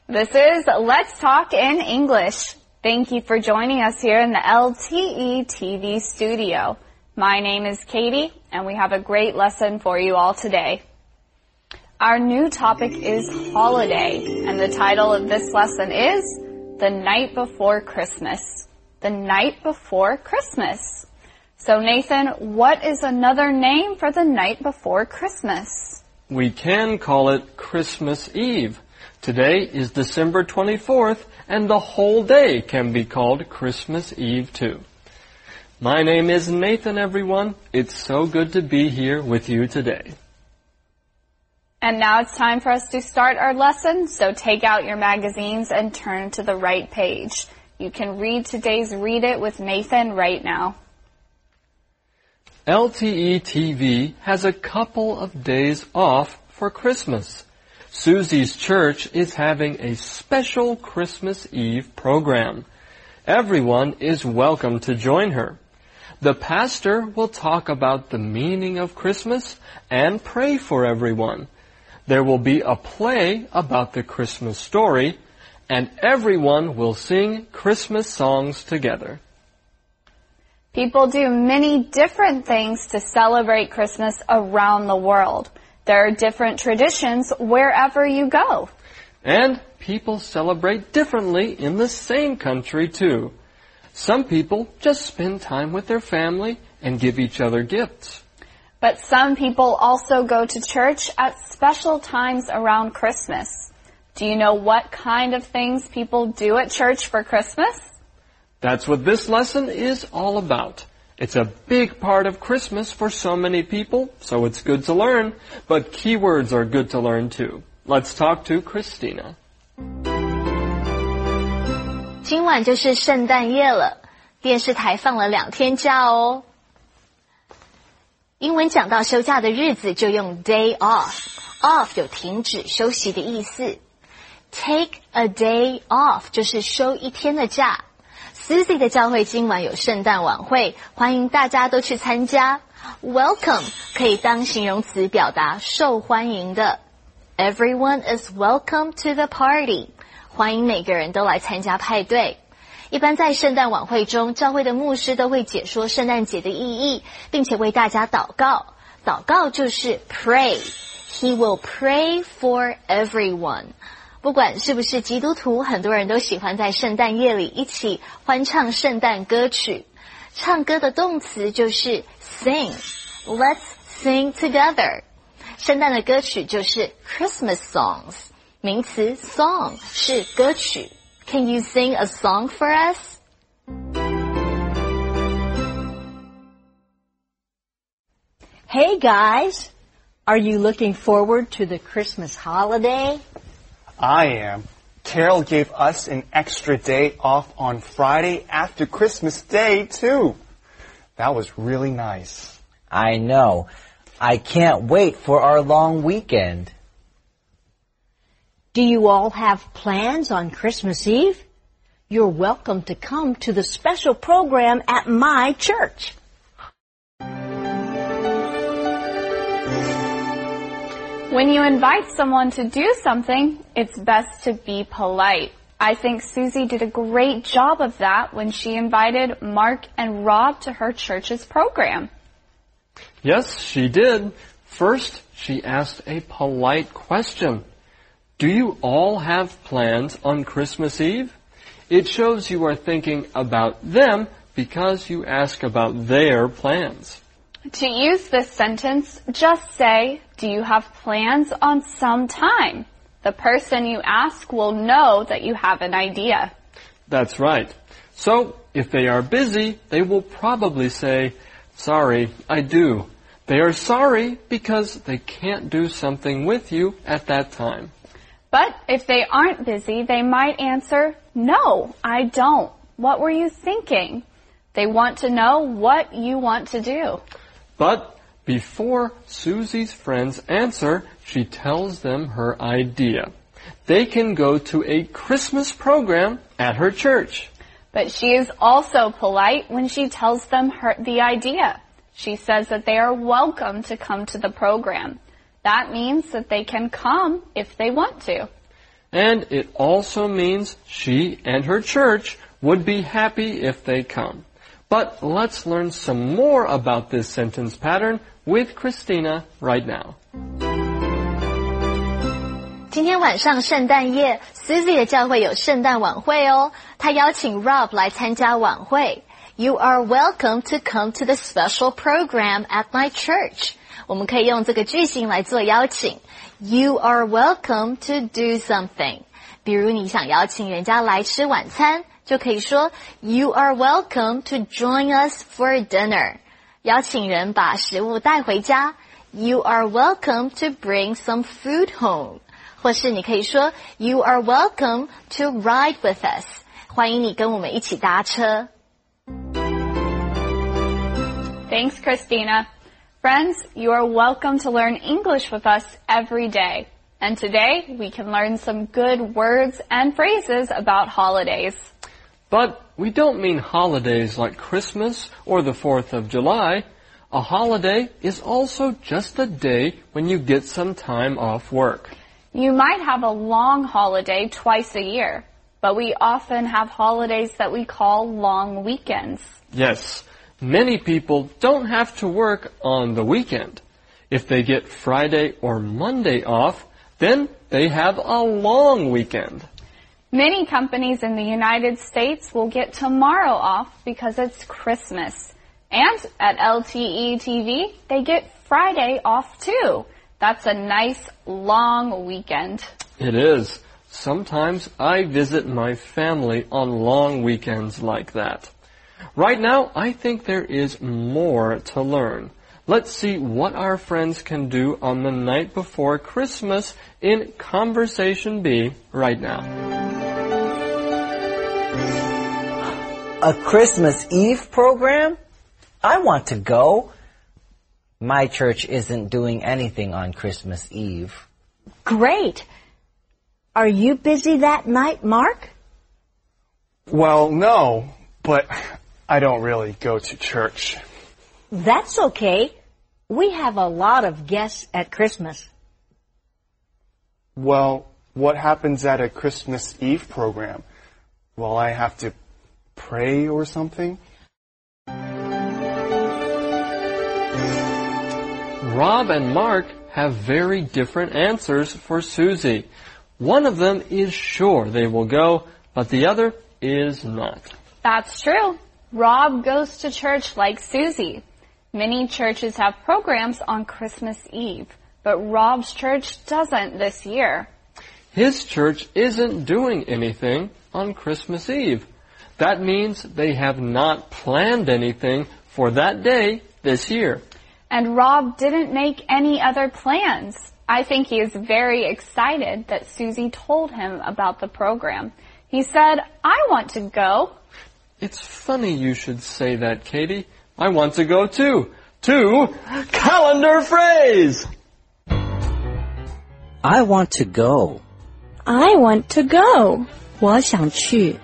This is Let's Talk in English. Thank you for joining us here in the LTE TV studio. My name is Katie, and we have a great lesson for you all today. Our new topic is holiday, and the title of this lesson is The Night Before Christmas. The Night Before Christmas. So Nathan, what is another name for the night before Christmas? We can call it Christmas Eve. Today is December 24th, and the whole day can be called Christmas Eve too. My name is Nathan, everyone. It's so good to be here with you today. And now it's time for us to start our lesson, so take out your magazines and turn to the right page. You can read today's Read It with Nathan right now. LTE TV has a couple of days off for Christmas. Susie's church is having a special Christmas Eve program. Everyone is welcome to join her. The pastor will talk about the meaning of Christmas and pray for everyone. There will be a play about the Christmas story, and everyone will sing Christmas songs together. People do many different things to celebrate Christmas around the world. There are different traditions wherever you go. And people celebrate differently in the same country too. Some people just spend time with their family and give each other gifts. But some people also go to church at special times around Christmas. Do you know what kind of things people do at church for Christmas? That's what this lesson is all about. It's a big part of Christmas for so many people, so it's good to learn, but keywords are good to learn too. Let's talk to Christina. 今晚就是圣诞夜了，电视台放了2天假哦。英文讲到休假的日子就用 day off。off 有停止休息的意思。Take a day off 就是休一天的假。Susie 的教会今晚有圣诞晚会，欢迎大家都去参加。Welcome 可以当形容词表达受欢迎的。Everyone is welcome to the party 欢迎每个人都来参加派对。一般在圣诞晚会中，教会的牧师都会解说圣诞节的意义，并且为大家祷告。祷告就是 pray. He will pray for everyone.不管是不是基督徒，很多人都喜欢在圣诞夜里一起欢唱圣诞歌曲。唱歌的动词就是 sing. Let's sing together. 圣诞的歌曲就是 Christmas songs. 名词 song 是歌曲。Can you sing a song for us? Hey guys, are you looking forward to the Christmas holiday? I am. Carol gave us an extra day off on Friday after Christmas Day, too. That was really nice. I know. I can't wait for our long weekend. Do you all have plans on Christmas Eve? You're welcome to come to the special program at my church. When you invite someone to do something, it's best to be polite. I think Susie did a great job of that when she invited Mark and Rob to her church's program. Yes, she did. First, she asked a polite question. Do you all have plans on Christmas Eve? It shows you are thinking about them because you ask about their plans. To use this sentence, just say, do you have plans on some time? The person you ask will know that you have an idea. That's right. So, if they are busy, they will probably say, sorry, I do. They are sorry because they can't do something with you at that time. But if they aren't busy, they might answer, no, I don't. What were you thinking? They want to know what you want to do. But before Susie's friends answer, she tells them her idea. They can go to a Christmas program at her church. But she is also polite when she tells them the idea. She says that they are welcome to come to the program. That means that they can come if they want to. And it also means she and her church would be happy if they come. But let's learn some more about this sentence pattern with Christina right now. 今天晚上圣诞夜 ，Susie 的教会有圣诞晚会哦。她邀请 Rob 来参加晚会。You are welcome to come to the special program at my church. 我们可以用这个句型来做邀请。You are welcome to do something. 比如你想邀请人家来吃晚餐，就可以说 You are welcome to join us for dinner. 邀请人把食物带回家。You are welcome to bring some food home. 或是你可以说 You are welcome to ride with us. 欢迎你跟我们一起搭车。 Thanks, Christina. Friends, you are welcome to learn English with us every day. And today, we can learn some good words and phrases about holidays. But we don't mean holidays like Christmas or the 4th of July. A holiday is also just a day when you get some time off work. You might have a long holiday twice a year, but we often have holidays that we call long weekends. Yes, many people don't have to work on the weekend. If they get Friday or Monday off, then they have a long weekend. Many companies in the United States will get tomorrow off because it's Christmas. And at LTE TV, they get Friday off too. That's a nice long weekend. It is. Sometimes I visit my family on long weekends like that. Right now, I think there is more to learn. Let's see what our friends can do on the night before Christmas in Conversation B right now. A Christmas Eve program? I want to go. My church isn't doing anything on Christmas Eve. Great. Are you busy that night, Mark? Well, no, but I don't really go to church. That's okay. We have a lot of guests at Christmas. Well, what happens at a Christmas Eve program? Will I have to pray or something? Rob and Mark have very different answers for Susie. One of them is sure they will go, but the other is not. That's true. Rob goes to church like Susie. Many churches have programs on Christmas Eve, but Rob's church doesn't this year. His church isn't doing anything on Christmas Eve. That means they have not planned anything for that day this year. And Rob didn't make any other plans. I think he is very excited that Susie told him about the program. He said, I want to go. It's funny you should say that, Katie. I want to go too. To calendar phrase. I want to go. I want to go. 我想去。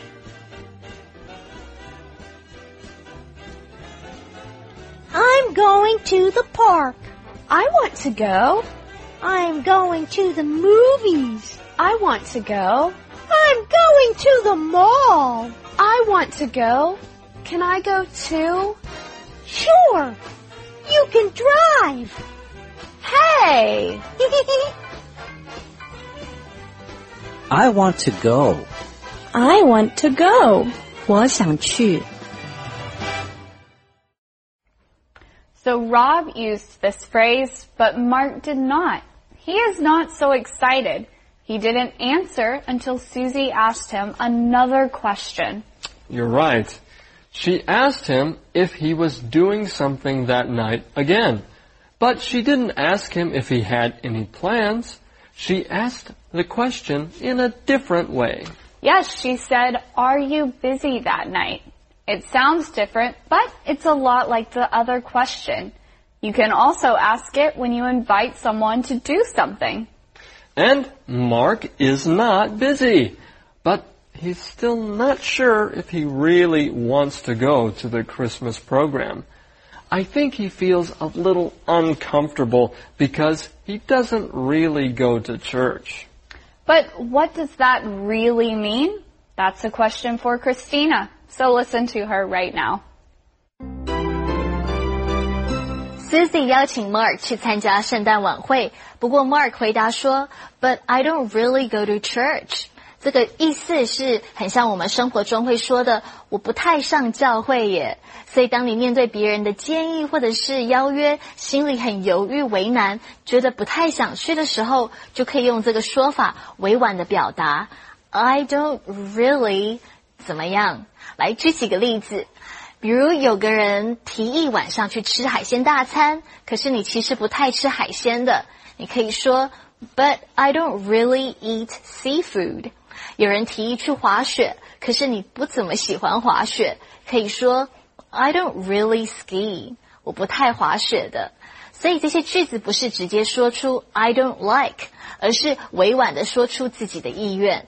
I'm going to the park. I want to go. I'm going to the movies. I want to go. I'm going to the mall. I want to go. Can I go too? Sure. You can drive. Hey! I want to go. I want to go. 我想去。 So Rob used this phrase, but Mark did not. He is not so excited. He didn't answer until Susie asked him another question. You're right. She asked him if he was doing something that night again. But she didn't ask him if he had any plans. She asked the question in a different way. Yes, she said, are you busy that night? It sounds different, but it's a lot like the other question. You can also ask it when you invite someone to do something. And Mark is not busy, but he's still not sure if he really wants to go to the Christmas program. I think he feels a little uncomfortable because he doesn't really go to church. But what does that really mean? That's a question for Christina. So listen to her right now. Susie 邀请 Mark 去参加圣诞晚会，不过 Mark 回答说 "But I don't really go to church." 这个意思是很像我们生活中会说的我不太上教会耶。所以当你面对别人的建议或者是邀约，心里很犹豫为难，觉得不太想去的时候，就可以用这个说法委婉的表达 I don't really 怎么样。来举几个例子，比如有个人提议晚上去吃海鲜大餐，可是你其实不太吃海鲜的，你可以说 But I don't really eat seafood。有人提议去滑雪，可是你不怎么喜欢滑雪，可以说 I don't really ski。我不太滑雪的。所以这些句子不是直接说出 I don't like， 而是委婉的说出自己的意愿。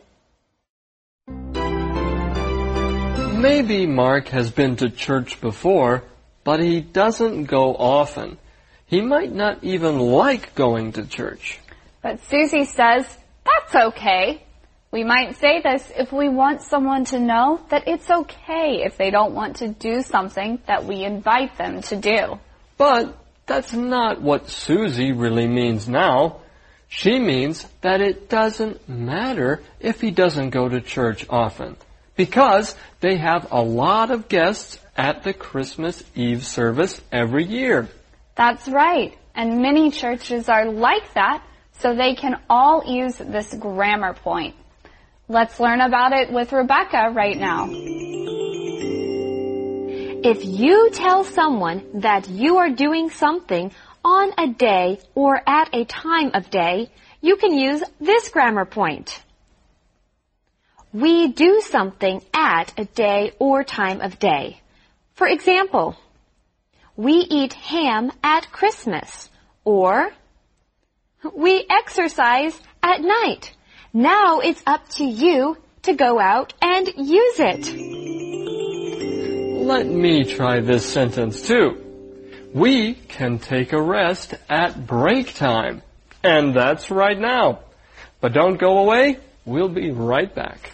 Maybe Mark has been to church before, but he doesn't go often. He might not even like going to church. But Susie says, that's okay. We might say this if we want someone to know that it's okay if they don't want to do something that we invite them to do. But that's not what Susie really means now. She means that it doesn't matter if he doesn't go to church often, because they have a lot of guests at the Christmas Eve service every year. That's right. And many churches are like that, so they can all use this grammar point. Let's learn about it with Rebecca right now. If you tell someone that you are doing something on a day or at a time of day, you can use this grammar point. We do something at a day or time of day. For example, we eat ham at Christmas, or we exercise at night. Now it's up to you to go out and use it. Let me try this sentence too. We can take a rest at break time. And that's right now. But don't go away. We'll be right back.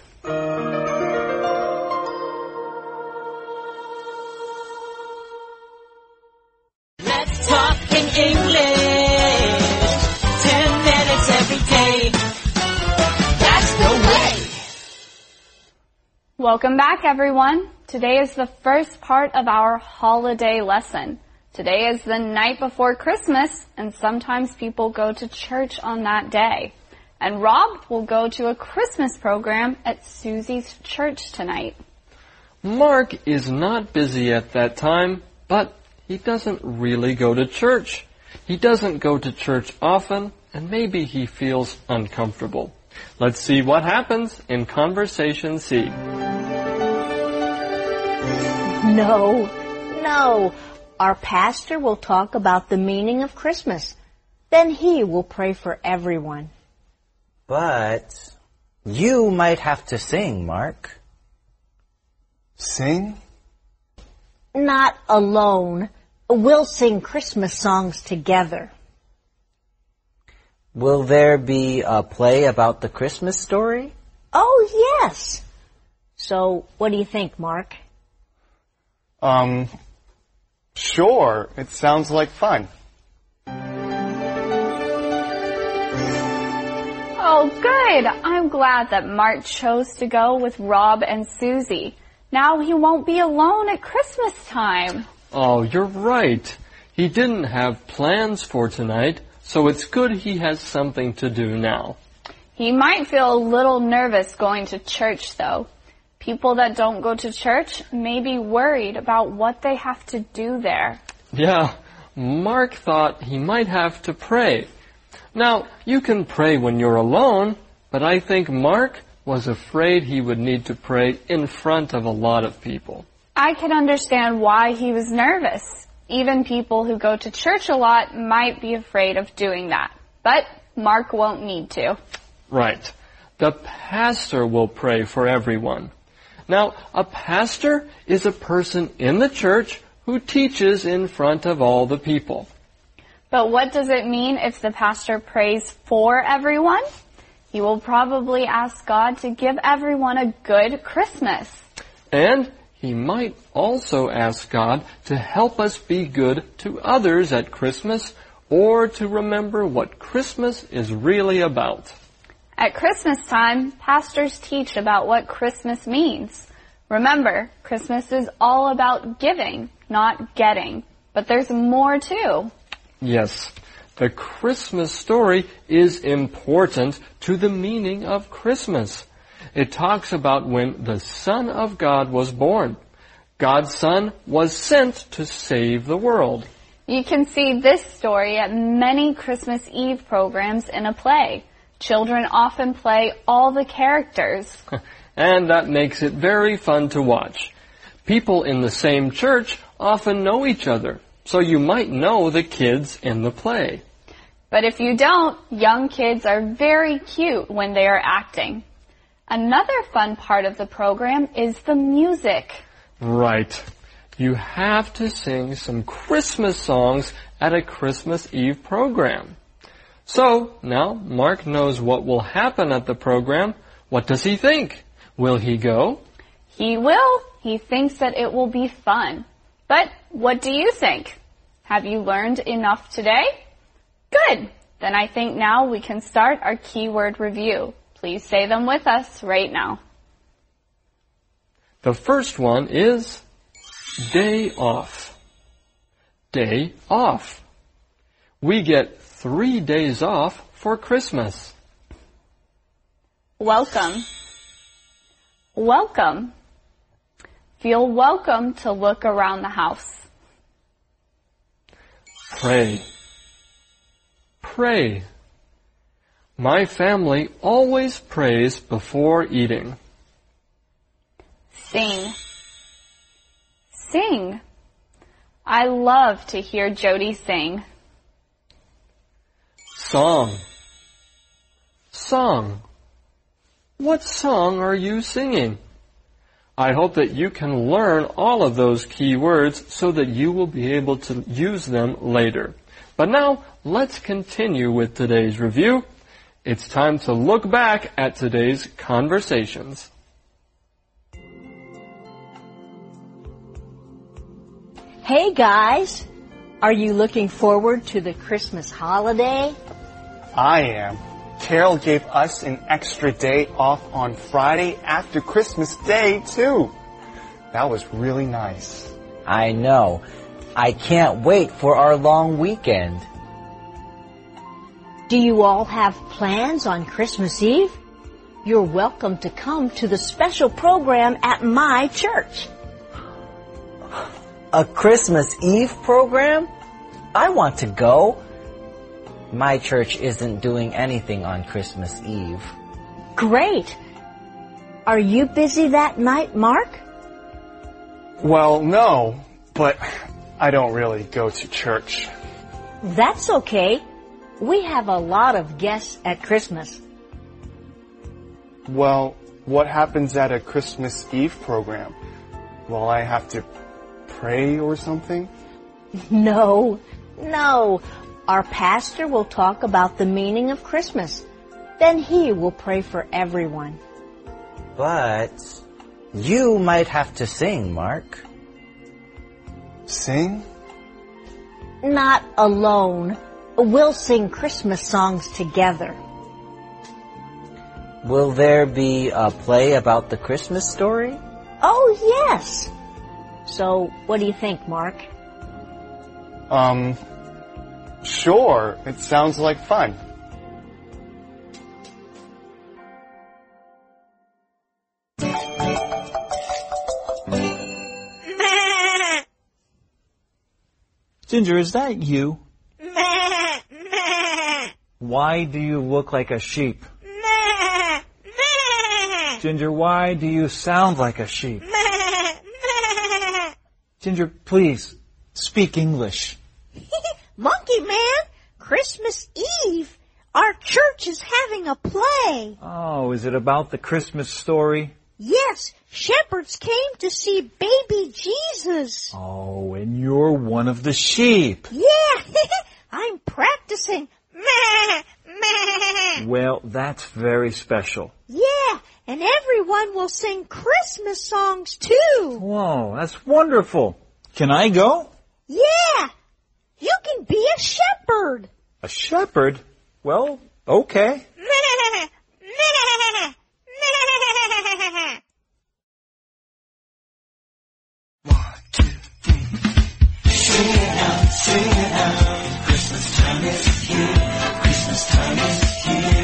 Let's talk in English. 10 minutes every day. That's the way. Welcome back, everyone. Today is the first part of our holiday lesson. Today is the night before Christmas, and sometimes people go to church on that day. And Rob will go to a Christmas program at Susie's church tonight. Mark is not busy at that time, but he doesn't really go to church. He doesn't go to church often, and maybe he feels uncomfortable. Let's see what happens in Conversation C. No. Our pastor will talk about the meaning of Christmas. Then he will pray for everyone. But you might have to sing, Mark. Sing? Not alone. We'll sing Christmas songs together. Will there be a play about the Christmas story? Oh, yes. So, what do you think, Mark? Sure. It sounds like fun. Oh, good. I'm glad that Mark chose to go with Rob and Susie. Now he won't be alone at Christmas time. Oh, you're right. He didn't have plans for tonight, so it's good he has something to do now. He might feel a little nervous going to church, though. People that don't go to church may be worried about what they have to do there. Yeah, Mark thought he might have to pray. Now, you can pray when you're alone, but I think Mark was afraid he would need to pray in front of a lot of people. I can understand why he was nervous. Even people who go to church a lot might be afraid of doing that. But Mark won't need to. Right. The pastor will pray for everyone. Now, a pastor is a person in the church who teaches in front of all the people. But what does it mean if the pastor prays for everyone? He will probably ask God to give everyone a good Christmas. And he might also ask God to help us be good to others at Christmas, or to remember what Christmas is really about. At Christmas time, pastors teach about what Christmas means. Remember, Christmas is all about giving, not getting. But there's more too. Yes, the Christmas story is important to the meaning of Christmas. It talks about when the Son of God was born. God's Son was sent to save the world. You can see this story at many Christmas Eve programs in a play. Children often play all the characters. And that makes it very fun to watch. People in the same church often know each other, so you might know the kids in the play. But if you don't, young kids are very cute when they are acting. Another fun part of the program is the music. Right. You have to sing some Christmas songs at a Christmas Eve program. So, now Mark knows what will happen at the program. What does he think? Will he go? He will. He thinks that it will be fun. But what do you think? Have you learned enough today? Good. Then I think now we can start our keyword review. Please say them with us right now. The first one is day off. Day off. We get 3 days off for Christmas. Welcome. Welcome. Feel welcome to look around the house. Pray. Pray. My family always prays before eating. Sing. Sing. I love to hear Jody sing. Song. Song. What song are you singing? I hope that you can learn all of those key words so that you will be able to use them later. But now, let's continue with today's review. It's time to look back at today's conversations. Hey guys, are you looking forward to the Christmas holiday? I am. Carol gave us an extra day off on Friday after Christmas Day, too. That was really nice. I know. I can't wait for our long weekend. Do you all have plans on Christmas Eve? You're welcome to come to the special program at my church. A Christmas Eve program? I want to go. My church isn't doing anything on Christmas Eve. Great. Are you busy that night, Mark? Well, no, but I don't really go to church. That's okay. We have a lot of guests at Christmas. Well, what happens at a Christmas Eve program? Will I have to pray or something? No. Our pastor will talk about the meaning of Christmas. Then he will pray for everyone. But you might have to sing, Mark. Sing? Not alone. We'll sing Christmas songs together. Will there be a play about the Christmas story? Oh, yes. So, what do you think, Mark? Sure. It sounds like fun. Ginger, is that you? Why do you look like a sheep? Ginger, why do you sound like a sheep? Ginger, please, speak English. Monkey Man, Christmas Eve. Our church is having a play. Oh, is it about the Christmas story? Yes, shepherds came to see baby Jesus. Oh, and you're one of the sheep. Yeah, I'm practicing. Well, that's very special. Yeah, and everyone will sing Christmas songs too. Whoa, that's wonderful. Can I go? Yeah, you can be a shepherd. A shepherd? Well, okay. Sing it out, sing it out. Christmas time is here. Christmas time is here.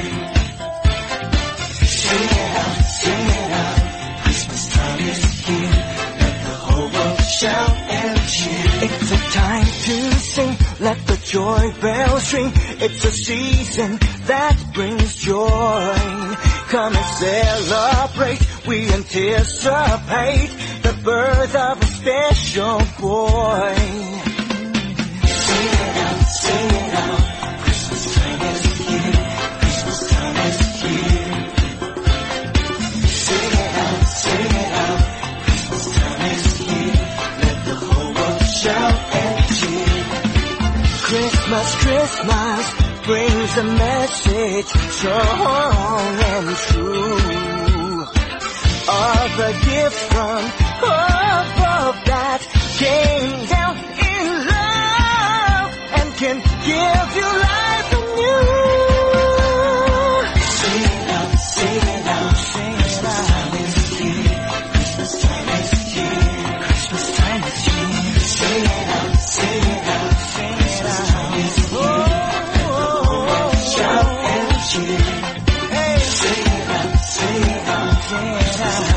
Sing it out, sing it out. Christmas time is here. Let the whole world shout and cheer. It's a time to sing. Let the joy bells ring. It's a season that brings joy. Come and celebrate. We anticipate the birth of a special boy. Sing it out, sing it out. Christmas time is here. Christmas time is here. Sing it out, sing it out. Christmas time is here. Let the whole world shout and cheer. Christmas, Christmas brings a message strong and true. All the gifts from above that came down in love and can give you life anew. Sing it out, sing it out, sing it out. Christmas time is here. Christmas time is here. Sing it out, sing it out, sing it out. Oh, shout and cheer. Hey, sing it out, sing it out, sing it out.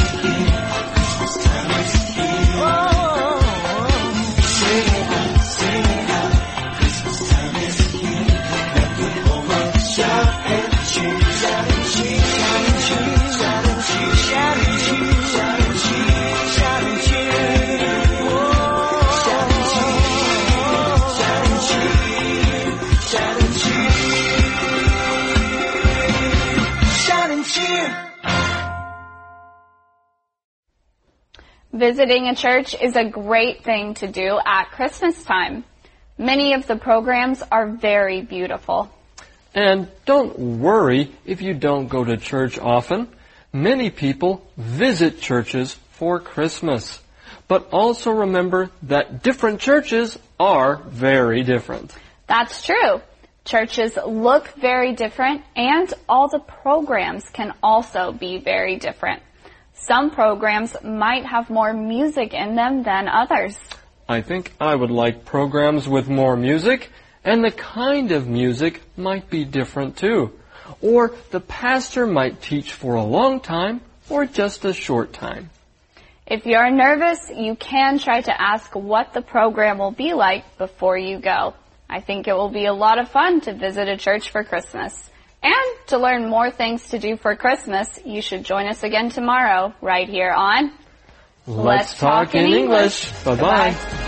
Visiting a church is a great thing to do at Christmas time. Many of the programs are very beautiful. And don't worry if you don't go to church often. Many people visit churches for Christmas. But also remember that different churches are very different. That's true. Churches look very different, and all the programs can also be very different. Some programs might have more music in them than others. I think I would like programs with more music, and the kind of music might be different too. Or the pastor might teach for a long time or just a short time. If you're nervous, you can try to ask what the program will be like before you go. I think it will be a lot of fun to visit a church for Christmas. And to learn more things to do for Christmas, you should join us again tomorrow, right here on Let's Talk in English. Bye-bye.